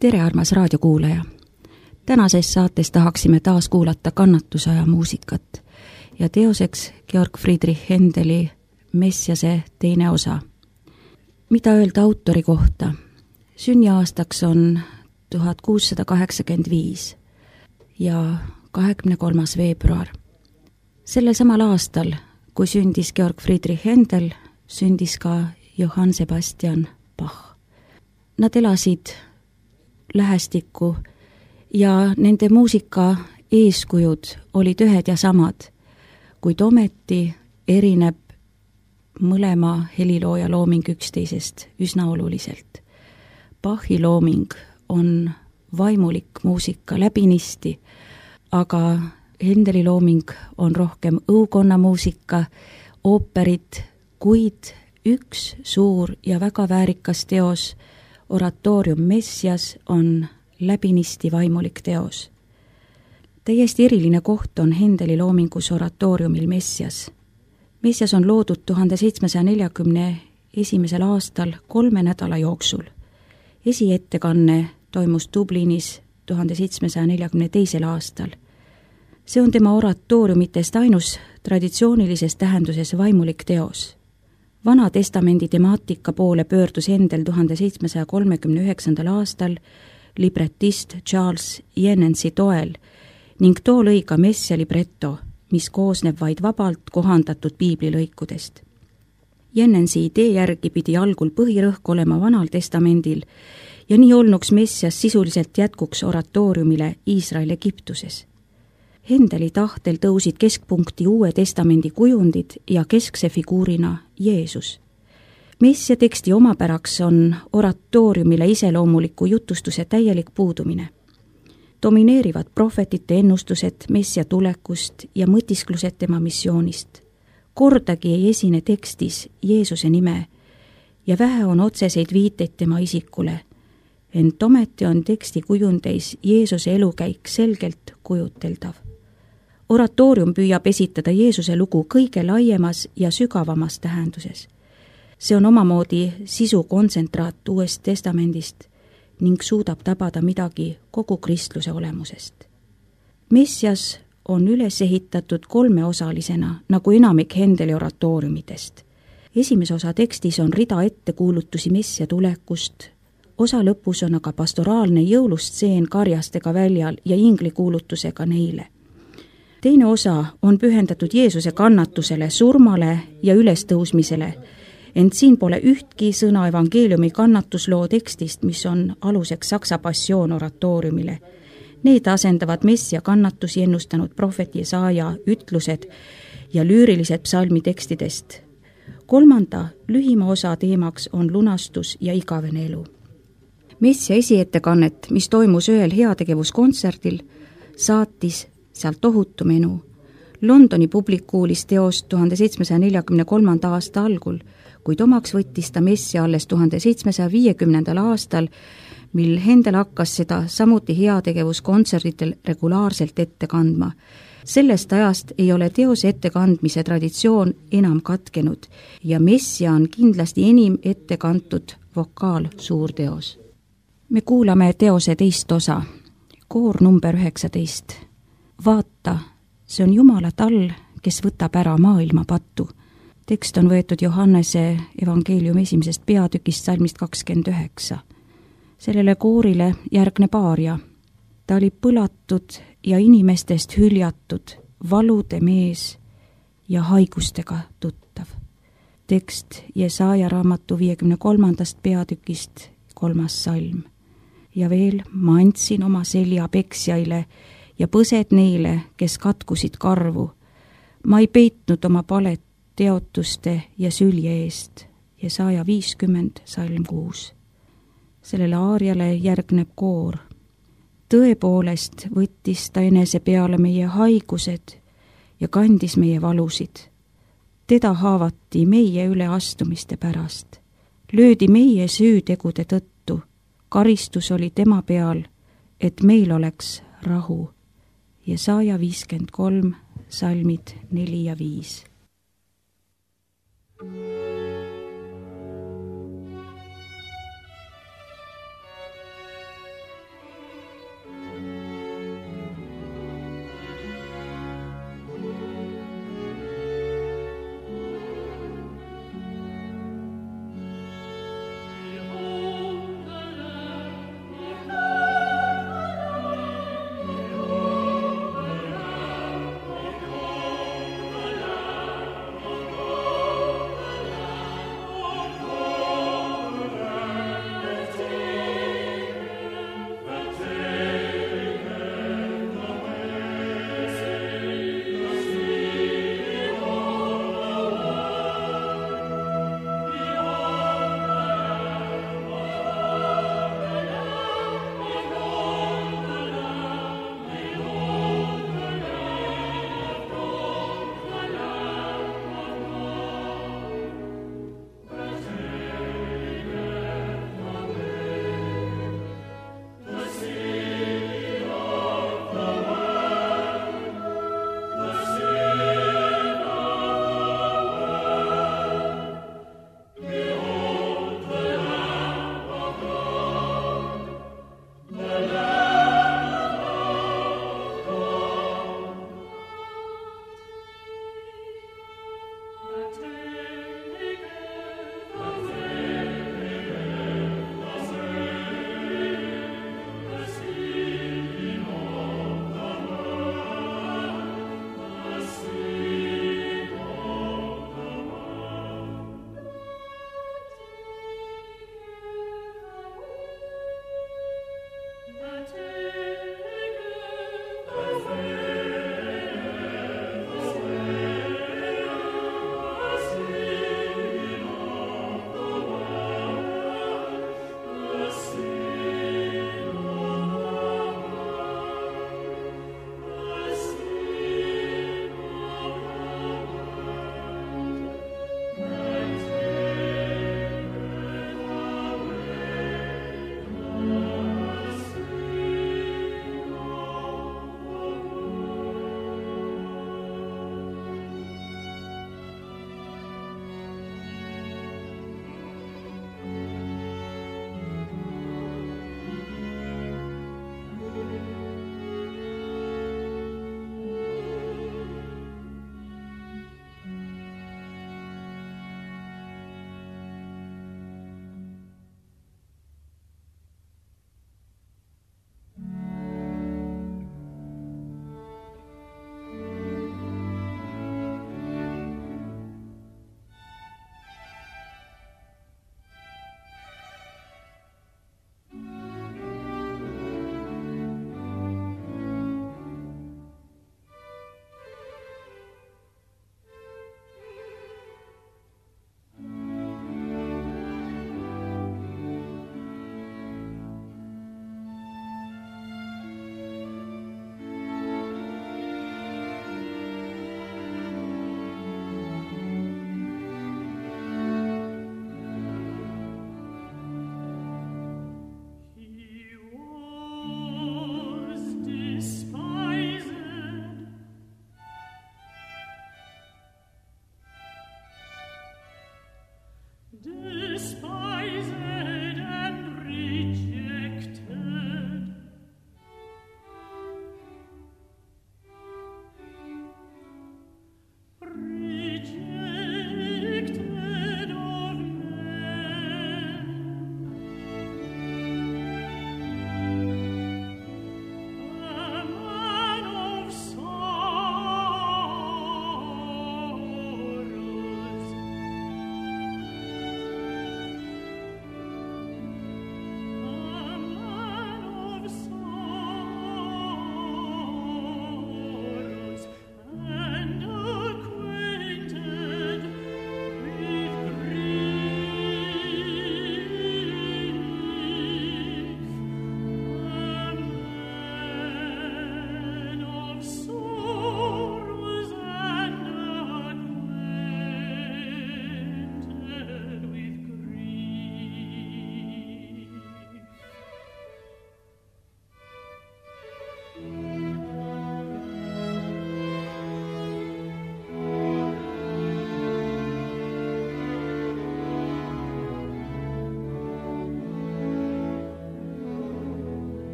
Tere, armas raadiokuulaja! Tänases saates tahaksime taas kuulata kannatusaja muusikat ja teoseks Georg Friedrich Händeli Messiase teine osa. Mida öelda autori kohta? Sünniaastaks on 1685 ja 23. veebruar. Sellel samal aastal, kui sündis Georg Friedrich Händel, sündis ka Johann Sebastian Bach. Nad elasid lähestikku ja nende muusika eeskujud olid ühed ja samad, kuid ometi erineb mõlema helilooja looming üksteisest üsna oluliselt. Bachi looming on vaimulik muusika läbinisti, aga Händeli looming on rohkem õukonna muusika, ooperid, kuid üks suur ja väga väärikas teos, oratoorium Messias, on läbinisti vaimulik teos. Täiesti eriline koht on Händeli loomingus oratooriumil Messias. Messias on loodud 1741. aastal 3 nädala jooksul. Esiettekanne toimus Dublinis 1742. aastal. See on tema oratooriumitest ainus traditsioonilises tähenduses vaimulik teos. Vana testamendi temaatika poole pöördus Händel 1739. aastal libretist Charles Jennensi toel ning too lõi ka Messia libretto, mis koosneb vaid vabalt kohandatud piiblilõikudest. Jennensi idee järgi pidi algul põhirõhk olema Vanal testamendil ja nii olnuks Messias sisuliselt jätkuks oratooriumile Iisrael Egiptuses. Händeli tahtel tõusid keskpunkti Uue testamendi kujundid ja keskse figuurina Jeesus. Messia teksti omapäraks on oratooriumile iseloomuliku jutustuse täielik puudumine. Domineerivad prohvetite ennustused Messia tulekust ja mõtisklused tema missioonist. Kordagi ei esine tekstis Jeesuse nime ja vähe on otseseid viiteid tema isikule, ent ometi on teksti kujundeis Jeesuse elukäik selgelt kujuteldav. Oratoorium püüab esitada Jeesuse lugu kõige laiemas ja sügavamas tähenduses. See on omamoodi sisu kontsentraat Uuest testamendist ning suudab tabada midagi kogu kristluse olemusest. Messias on üles ehitatud 3-osalisena, nagu enamik Händeli oratooriumitest. Esimese osa tekstis on rida ettekuulutusi Messia tulekust, osa lõpus on aga pastoraalne jõulustseen karjastega väljal ja inglikuulutusega neile. Teine osa on pühendatud Jeesuse kannatusele, surmale ja ülestõusmisele, ent siin pole ühtki sõna evangeeliumi kannatusloo tekstist, mis on aluseks Saksa passioon oratooriumile. Need asendavad Messia kannatusi ennustanud prohveti Jesaja ütlused ja lüürilised psalmi tekstidest. 3. lühima osa teemaks on lunastus ja igavene elu. Messia esiettekannet, mis toimus ühel heategevuskontserdil, saatis sealt tohutu menu. Londoni publik kuulis teost 1743. aasta algul, kuid omaks võttis ta Messia alles 1750. aastal, mil Händel hakkas seda samuti heategevuskontserditel regulaarselt ette kandma. Sellest ajast ei ole teose ettekandmise traditsioon enam katkenud ja Messia on kindlasti enim ette kantud vokaal-suurteos. Me kuulame teose teist osa, koor number 19. Vaata, see on Jumala tall, kes võtab ära maailma pattu. Tekst on võetud Johannese evangeeliumi 1. peatükist salmist 29. Sellele koorile järgneb aaria. Ta oli põlatud ja inimestest hüljatud, valude mees ja haigustega tuttav. Tekst Jesaja raamatu 53. peatükist 3. salm. Ja veel, ma andsin oma selja peksjaile ja põsed neile, kes katkusid karvu. Ma ei peitnud oma palet teotuste ja sülje eest. Jesaja 50, salm 6. Sellele aariale järgneb koor. Tõepoolest võttis ta enese peale meie haigused ja kandis meie valusid. Teda haavati meie üleastumiste pärast. Löödi meie süütegude tõttu. Karistus oli tema peal, et meil oleks rahu. Jesaja 53, salmid 4 ja 5.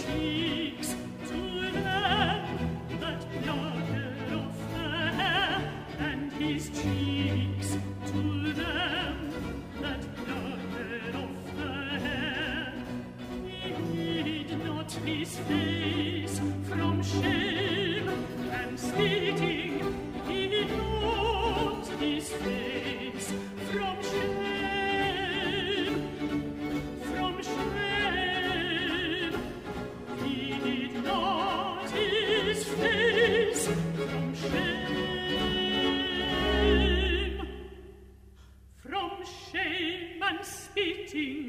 speaks to them that plucker off the hair, and his cheeks to them that plucker off the hair. He hid not his face from shame, and spitting he hid not his face from shame, from shame. He hid not his face from shame and spitting.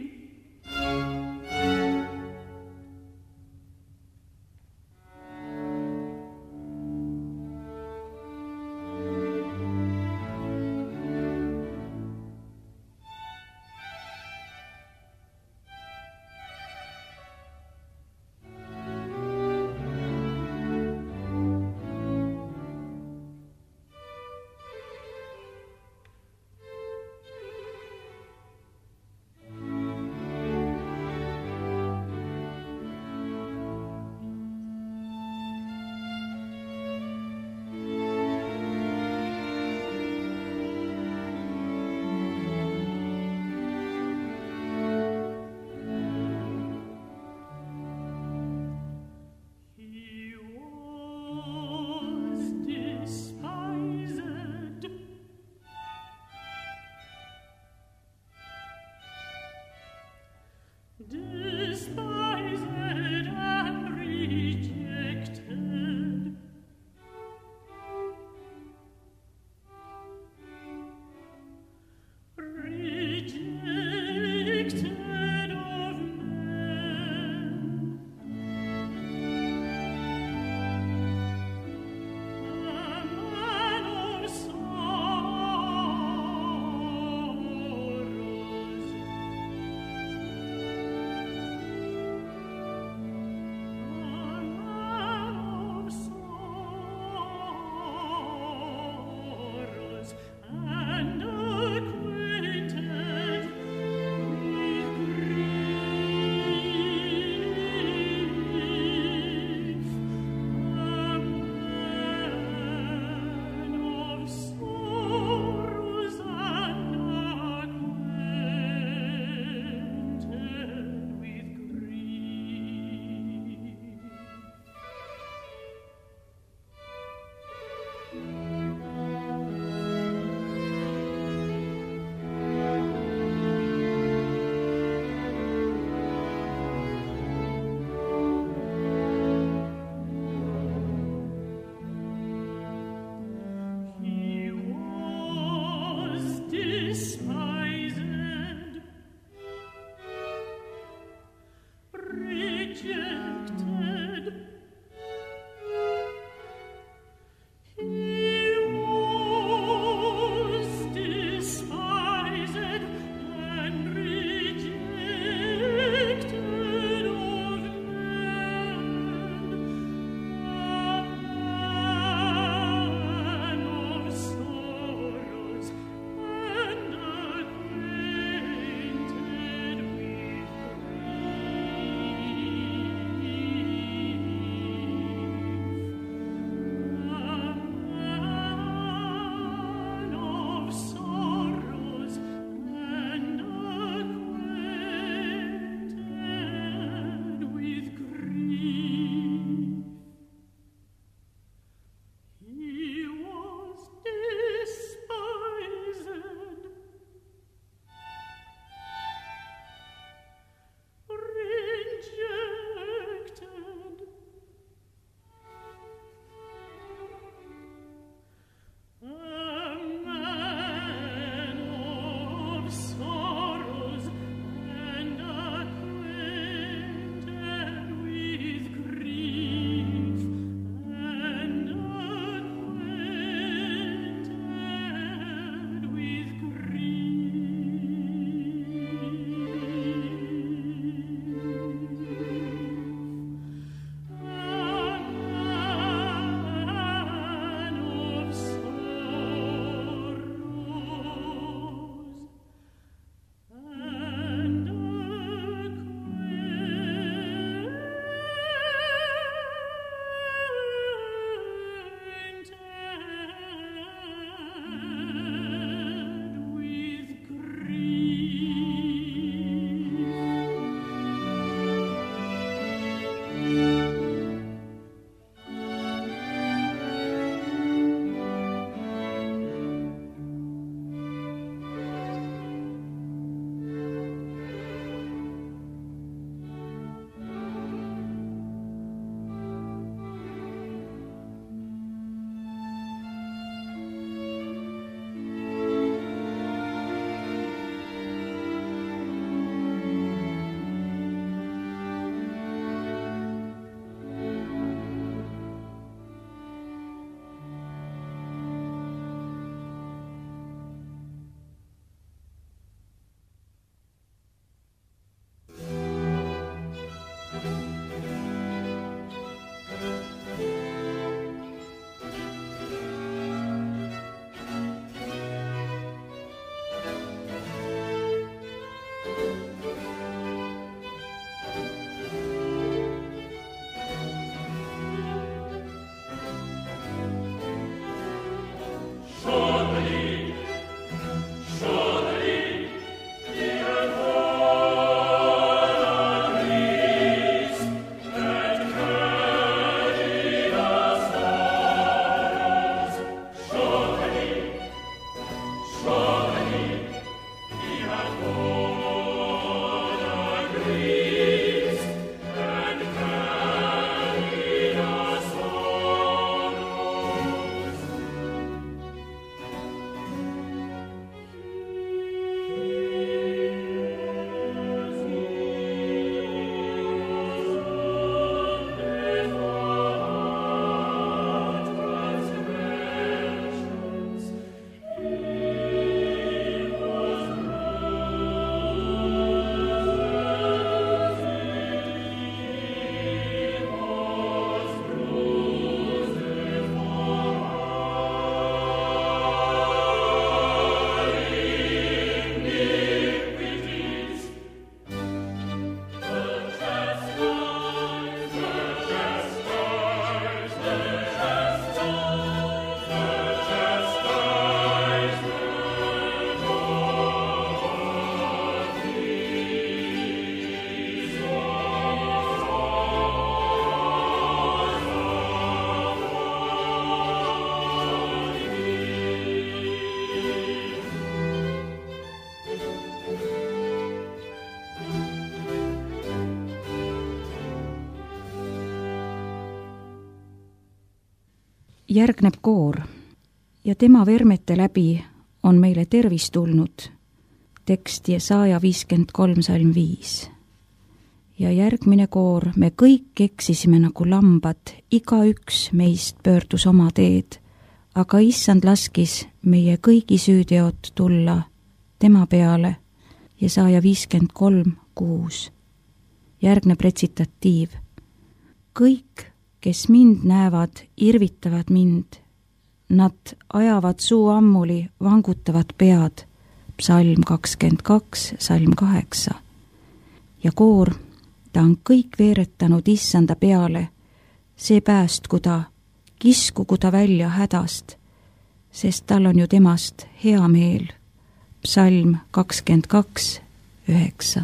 järgneb koor ja tema vermete läbi on meile tervis tulnud. Tekst Jesaja 53 salm 5. Ja järgmine koor, me kõik eksisime nagu lambad, igaüks meist pöördus oma teed, aga issand laskis meie kõigi süüteod tulla tema peale. Jesaja 53 6. Järgneb retsitatiiv. Kõik, kes mind näevad, irvitavad mind. Nad ajavad suu ammuli, vangutavad pead. Psalm 22, salm 8. Ja koor, ta on kõik veeretanud issanda peale. See päästku ta, kiskugu ta välja hädast, sest tal on ju temast hea meel. Psalm 22, 9.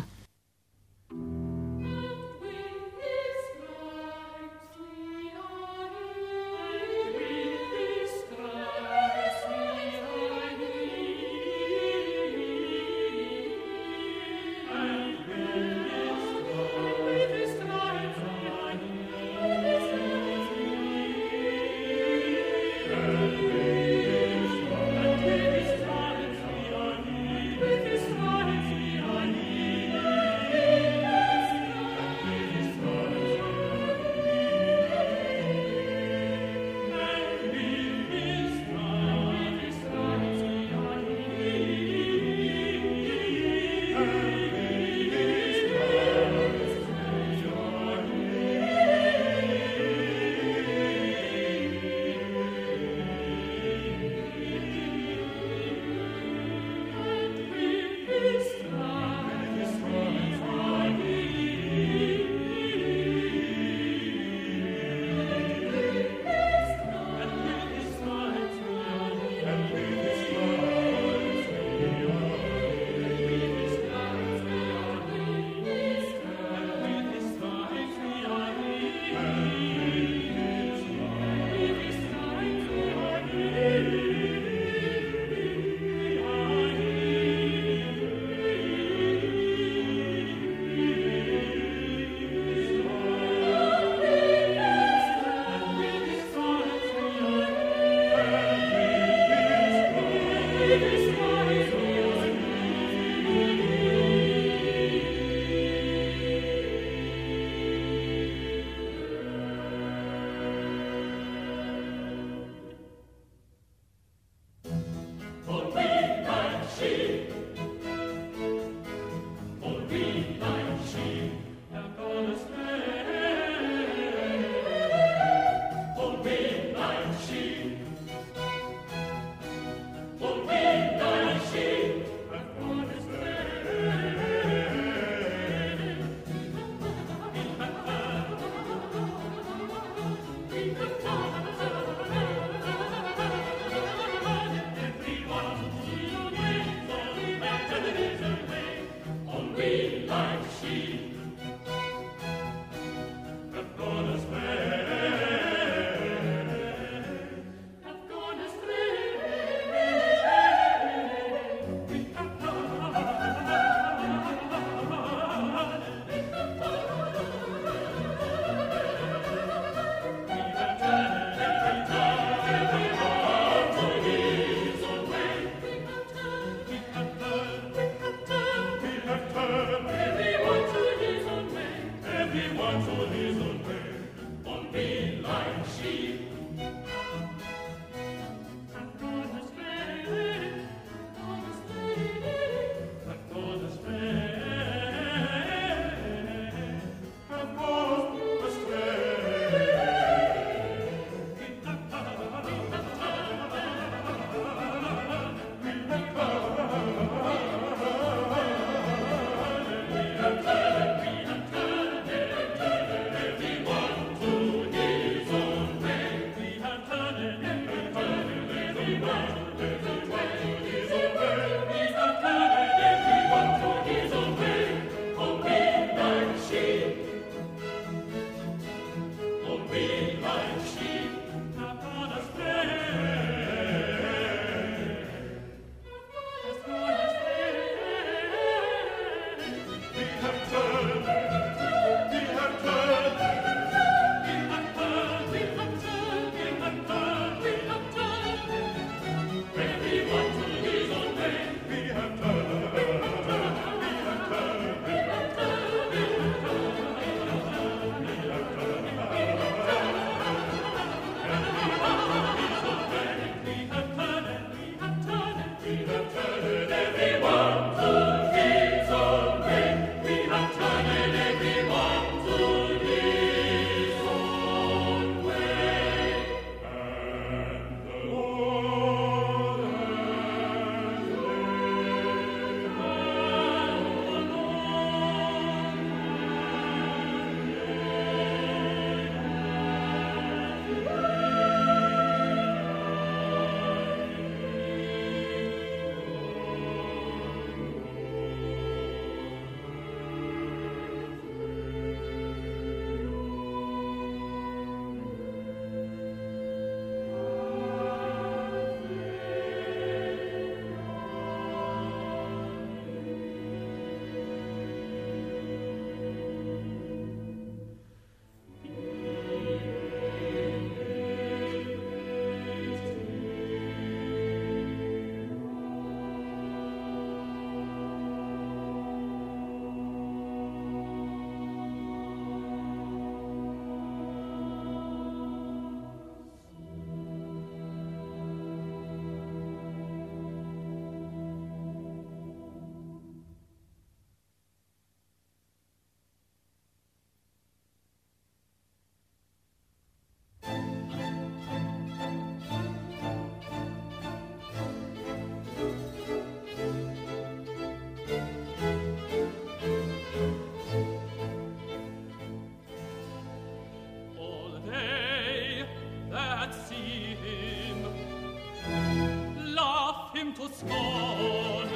scorn.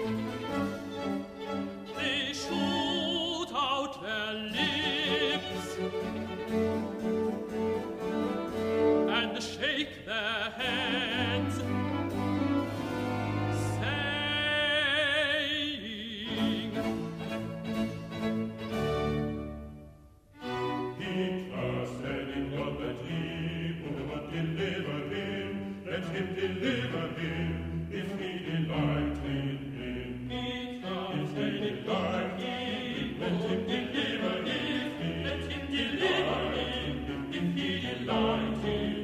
They shoot out their lips and shake their hands, saying, Hitler said in God that he would not deliver him. Let him deliver him if he delight in him. If he delight in him, let him deliver him. Let him deliver him if he delight in him.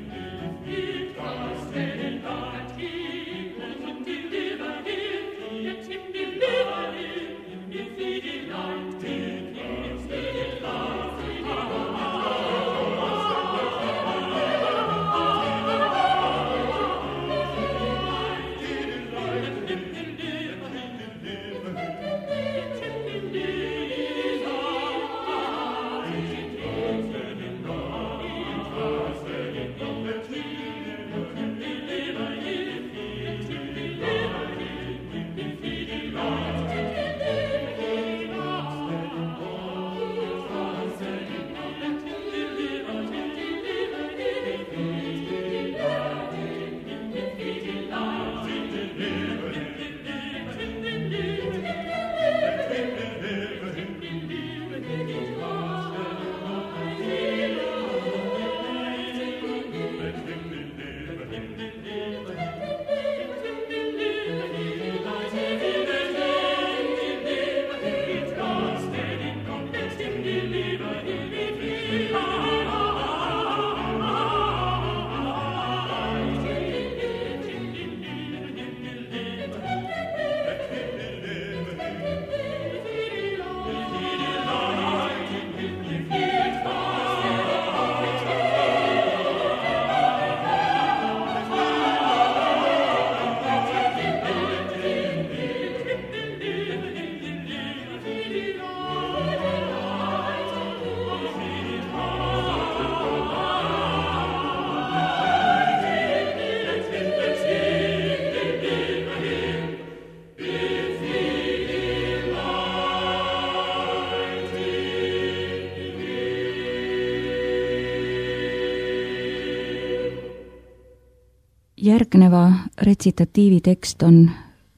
Järgneva retsitatiivi tekst on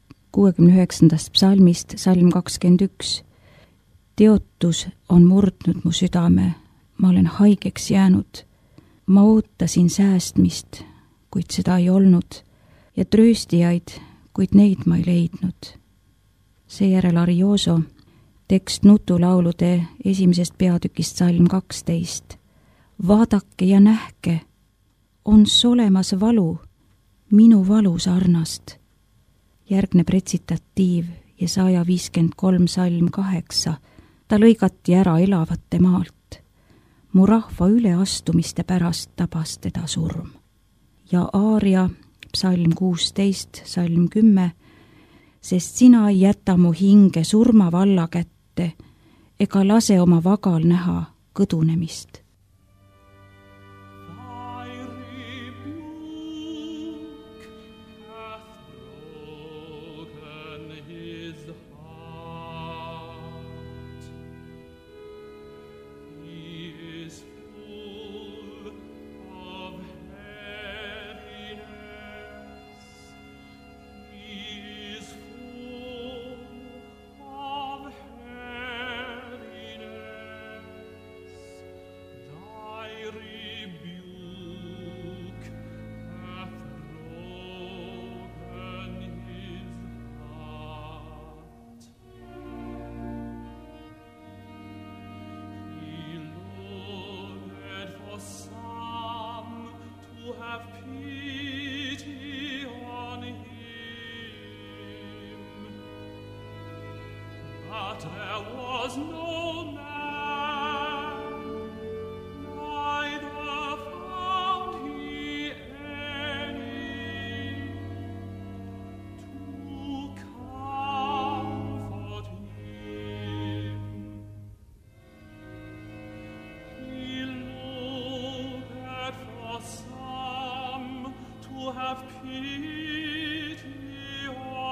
69. psalmist, salm 21. Teotus on murdnud mu südame, ma olen haigeks jäänud. Ma ootasin säästmist, kuid seda ei olnud, ja trööstijaid, kuid neid ma ei leidnud. Seejärel Arioso, tekst nutulaulude 1. peatükist, salm 12. Vaadake ja nähke, on solemas valu, minu valu sarnast. Järgneb retsitatiiv Jesaja 53, salm 8. Ta lõigati ära elavate maalt. Mu rahva üleastumiste pärast tabas teda surm. Ja aaria, psalm 16, salm 10. Sest sina ei jäta mu hinge surmavalla kätte ega lase oma vagal näha kõdunemist. There was no man, neither found he any to comfort him. He looked for some to have pity on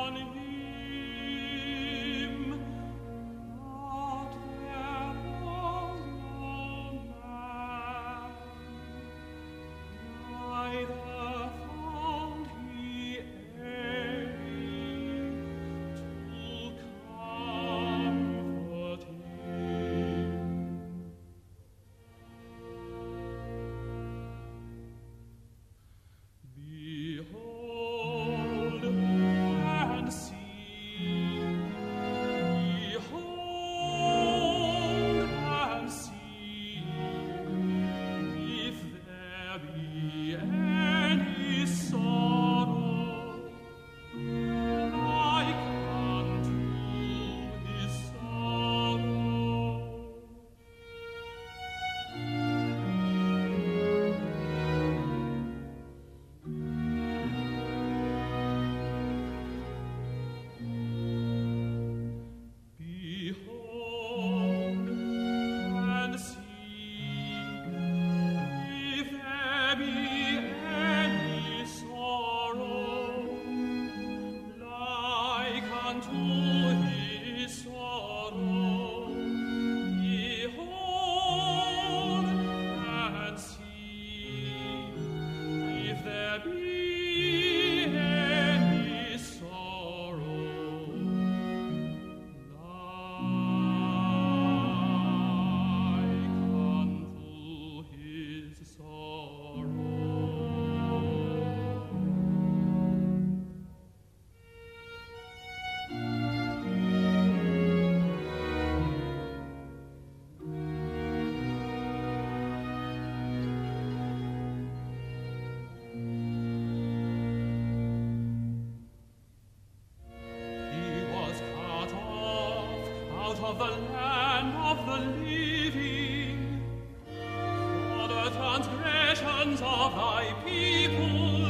the land of the living, for the transgressions of thy people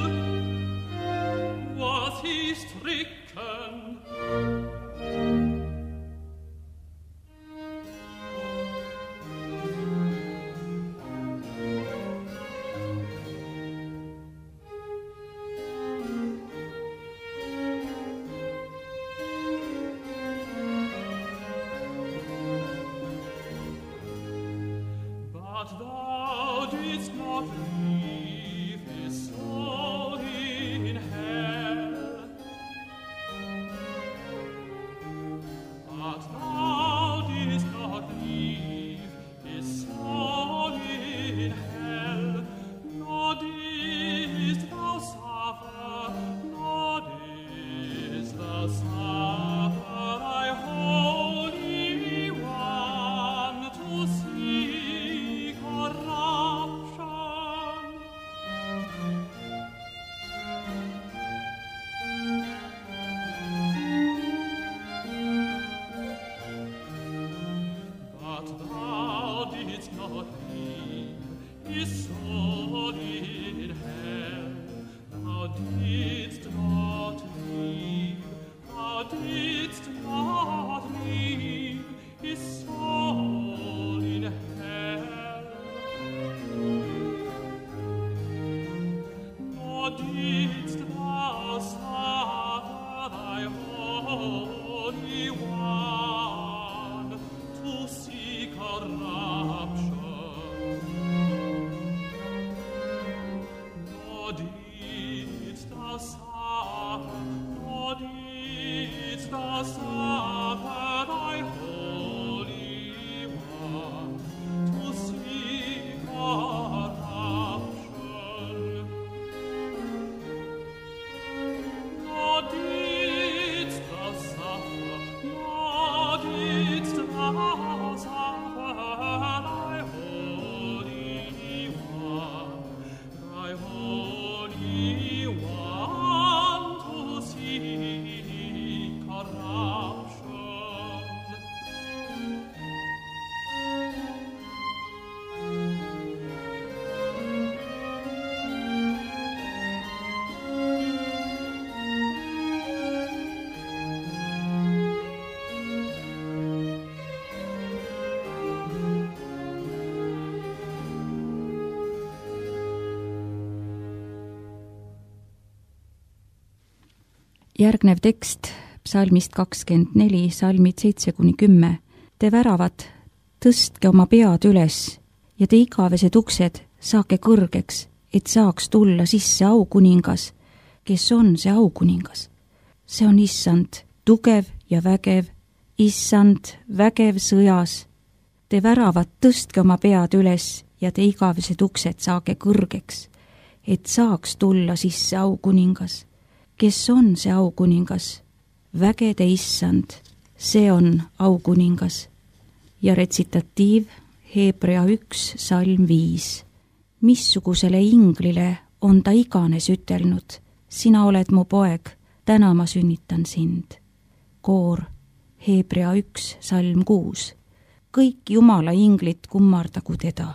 was he stricken. Järgnev tekst psalmist 24, salmid 7-10. Te väravad, tõstke oma pead üles ja te igavesed uksed saage kõrgeks, et saaks tulla sisse aukuningas. Kes on see aukuningas? See on issand, tugev ja vägev, issand, vägev sõjas. Te väravad, tõstke oma pead üles ja te igavesed uksed saage kõrgeks, et saaks tulla sisse aukuningas. Kes on see aukuningas? Vägede issand, see on aukuningas. Ja retsitatiiv Hebrea 1, salm 5. Missugusele inglile on ta iganes ütelnud, sina oled mu poeg, täna ma sünnitan sind. Koor Hebrea 1, salm 6. Kõik Jumala inglid kummardagu teda.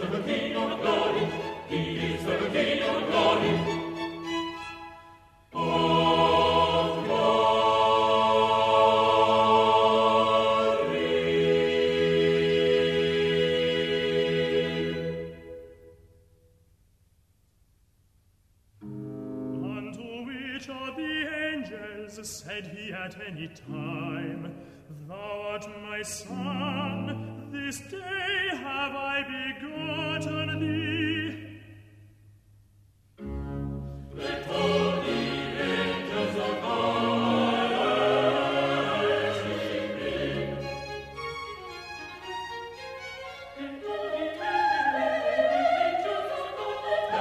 the King of glory. He is the King of glory. Said he at any time, Thou art my son, this day have I begotten thee. Let all the angels of God worship him. Let all the angels of God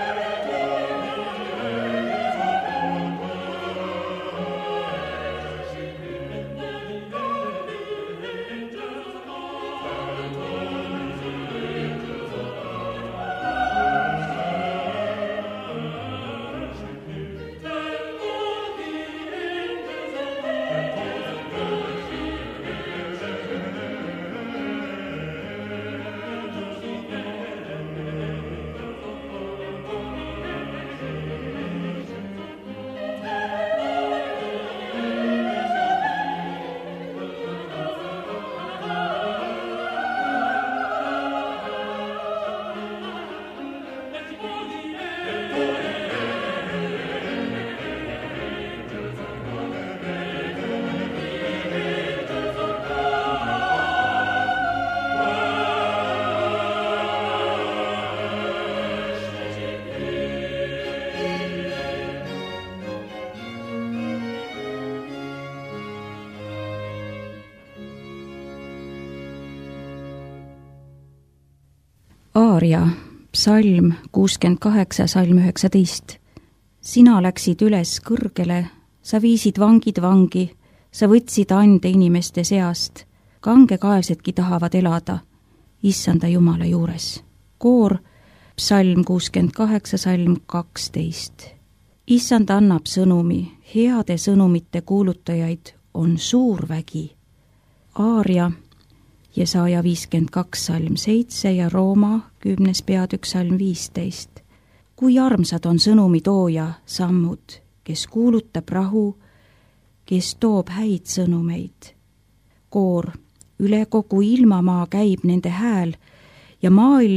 Aaria, psalm 68, salm 19. Sina läksid üles kõrgele, sa viisid vangid vangi, sa võtsid ande inimeste seast, kangekaelsedki tahavad elada, issanda Jumala juures. Koor, psalm 68, salm 12. Issand annab sõnumi, heade sõnumite kuulutajaid on suur vägi. Aaria, Jesaja 52, salm 7 ja Rooma 10. peatükk, salm 15. Kui armsad on sõnumi tooja sammud, kes kuulutab rahu, kes toob häid sõnumeid. Koor, üle kogu ilmamaa käib nende hääl ja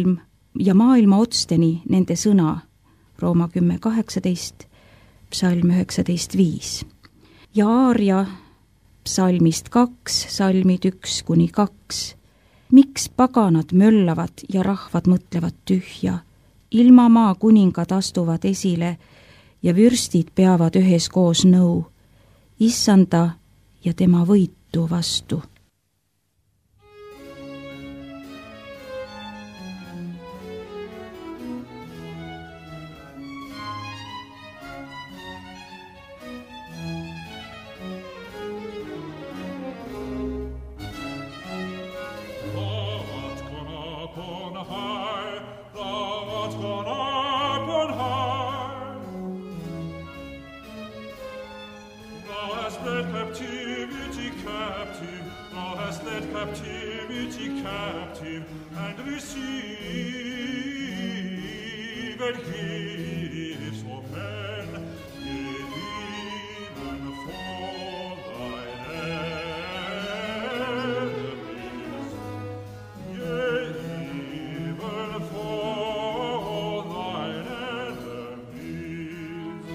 maailma otsteni nende sõna. Rooma 10, 18, psalm 19, 5. Ja Aaria psalmist 2, salmid 1-2. Miks paganad möllavad ja rahvad mõtlevad tühja? Ilmamaa kuningad astuvad esile ja vürstid peavad üheskoos nõu, issanda ja tema võitu vastu. Captivity captive and receive and gifts of men, even for thine enemies, even for thine enemies.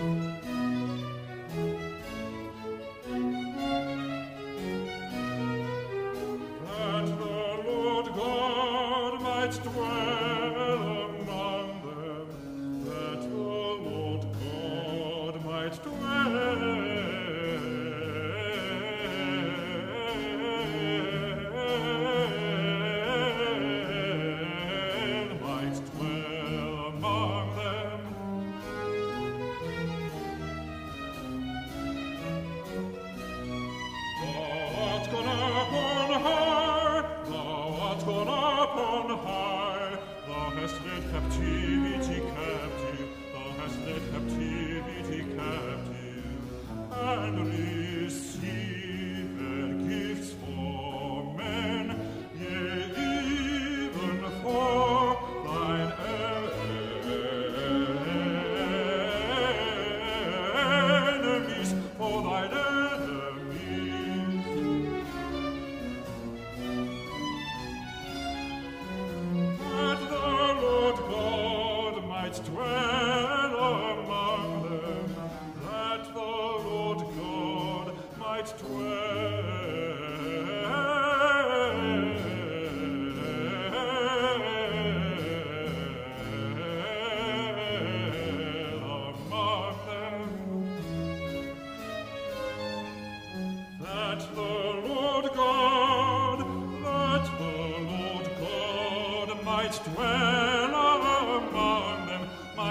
That the Lord God might dwell among them, that the Lord God might dwell among them. Thou art gone up on high, thou art gone up on high, thou hast led captivity captive, thou hast led captivity captive, and received gifts for men, yea, even for thine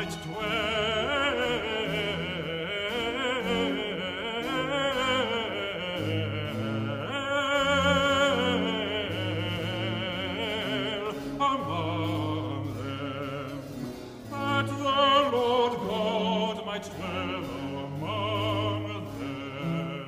might dwell among them, that the Lord God might dwell among them.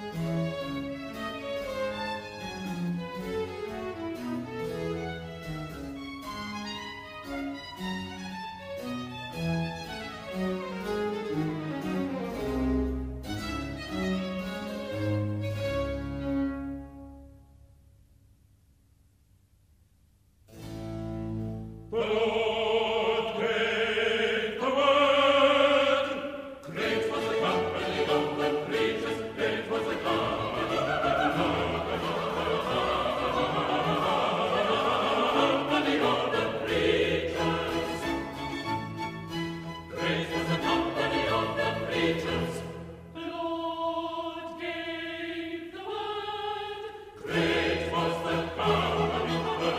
The Lord gave the word. Great was the company of the preachers. Great was the company of the preachers. Great was the company of the preachers. The Lord gave the word. Great was the company of the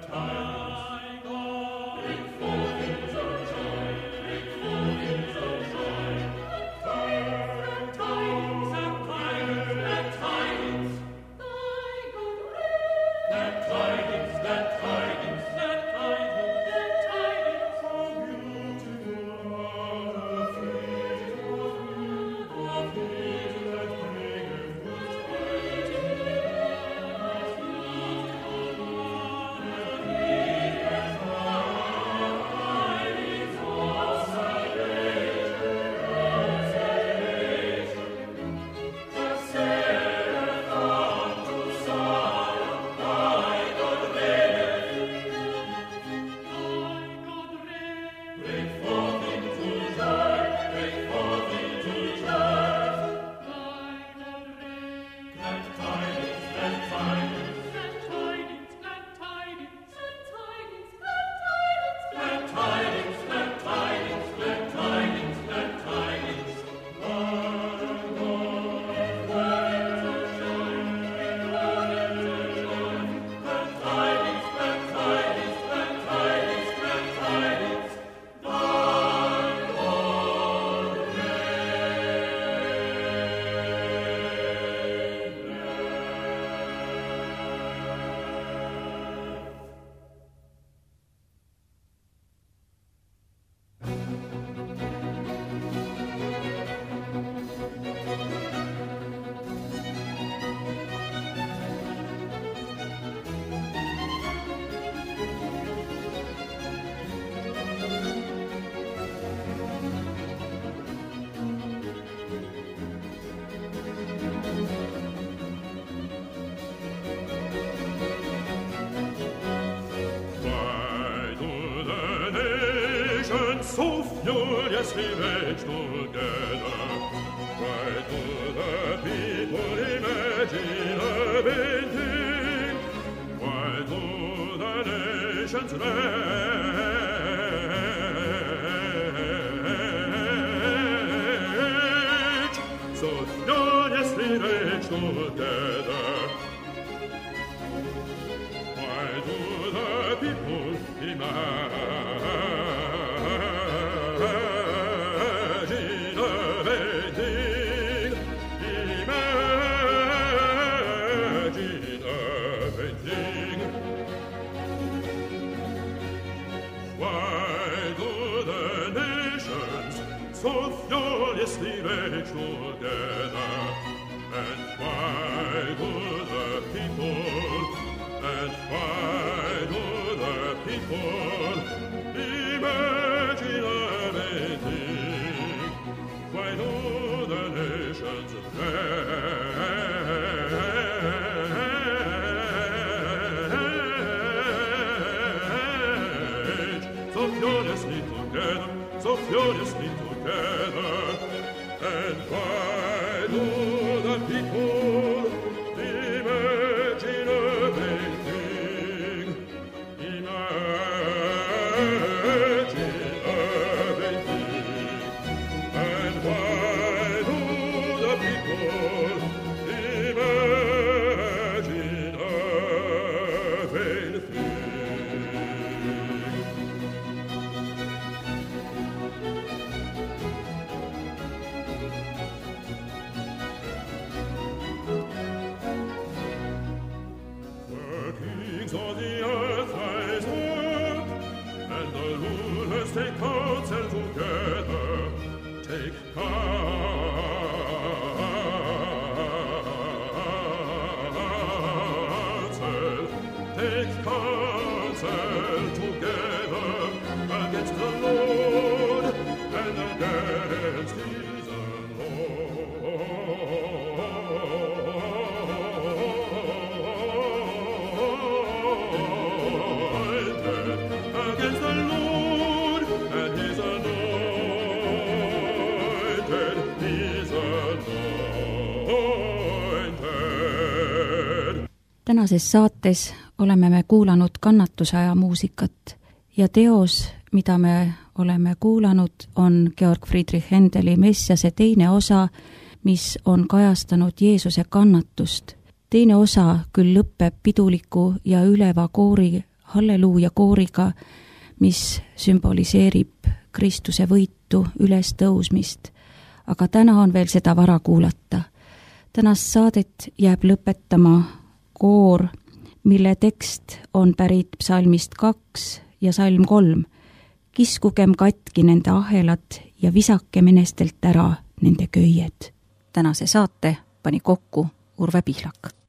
Bring forth into joy, so furiously rage together. Why do the people imagine a vain thing? Why do the nations rage? So furiously rage together. Why do the people imagine a vain thing? Imagine a vain thing. Why do the nations so furiously rage together? And why do the people, and why do the people imagine a vain thing? Why do the nations rage so furiously together, so furiously together? And why do the people imagine a vain thing? Imagine a vain thing. And why do the people imagine a vain thing? Kings of the earth rise up, and the rulers take counsel together. Take counsel together against the Lord and against his against the Lord and his anointed, his anointed. Tänases saates oleme me kuulanud kannatusaja muusikat ja teos, mida me oleme kuulanud, on Georg Friedrich Händeli Messiase teine osa, mis on kajastanud Jeesuse kannatust. Teine osa küll lõpeb piduliku ja üleva koori, halleluuja kooriga, mis sümboliseerib Kristuse võitu, ülestõusmist. Aga täna on veel seda vara kuulata. Tänast saadet jääb lõpetama koor, mille tekst on pärit psalmist 2 ja salm 3. Kiskugem katki nende ahelad ja visake menestelt ära nende köied. Tänase saate pani kokku Urve Pihlak.